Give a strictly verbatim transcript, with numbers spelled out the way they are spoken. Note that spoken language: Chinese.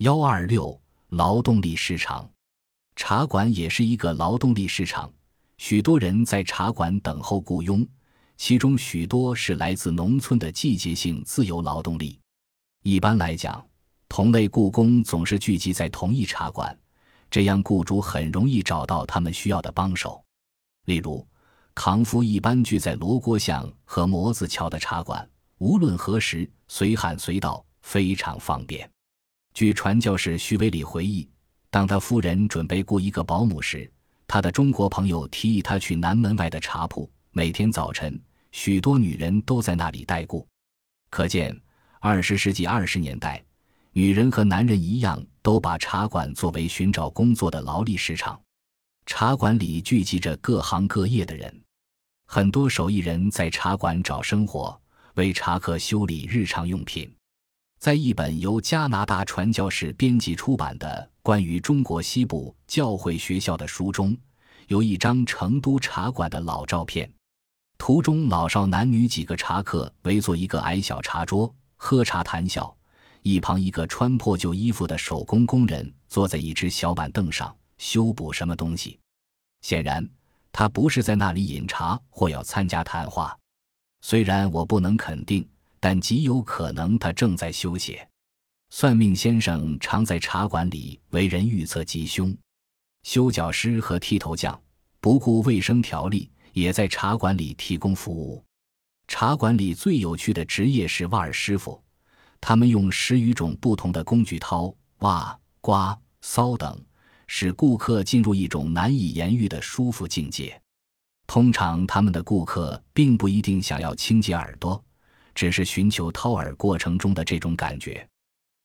一二六劳动力市场。茶馆也是一个劳动力市场，许多人在茶馆等候雇佣，其中许多是来自农村的季节性自由劳动力。一般来讲，同类雇工总是聚集在同一茶馆，这样雇主很容易找到他们需要的帮手。例如，扛夫一般聚在罗锅巷和模子桥的茶馆，无论何时随喊随到，非常方便。据传教士徐维礼回忆，当他夫人准备雇一个保姆时，他的中国朋友提议他去南门外的茶铺，每天早晨许多女人都在那里待雇。可见二十世纪二十年代，女人和男人一样都把茶馆作为寻找工作的劳力市场。茶馆里聚集着各行各业的人，很多手艺人在茶馆找生活，为茶客修理日常用品。在一本由加拿大传教士编辑出版的关于中国西部教会学校的书中，有一张成都茶馆的老照片，图中老少男女几个茶客围坐一个矮小茶桌，喝茶谈笑，一旁一个穿破旧衣服的手工工人坐在一只小板凳上修补什么东西。显然他不是在那里饮茶或要参加谈话，虽然我不能肯定，但极有可能他正在修写。算命先生常在茶馆里为人预测吉凶，修脚师和剃头匠不顾卫生条例也在茶馆里提供服务。茶馆里最有趣的职业是挖耳师傅，他们用十余种不同的工具掏、挖、刮、搔等，使顾客进入一种难以言喻的舒服境界。通常他们的顾客并不一定想要清洁耳朵，只是寻求掏耳过程中的这种感觉。